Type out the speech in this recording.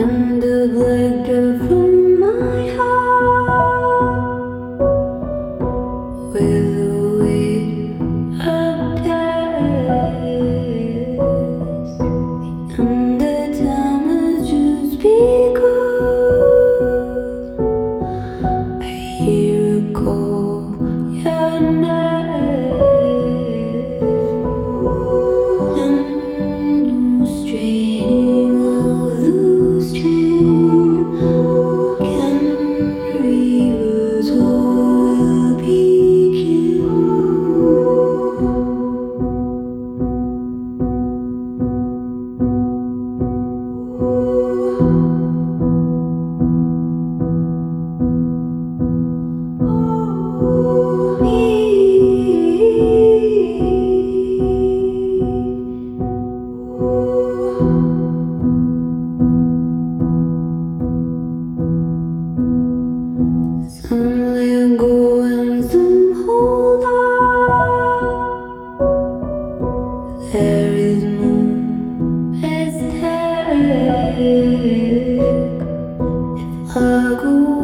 and the black dirt from my heart with the weight of days, and the time has just begun. I hear a call your name, and no straining of the stream can reverse what will begin. Some let go and some hold on. There is no mistake. If I go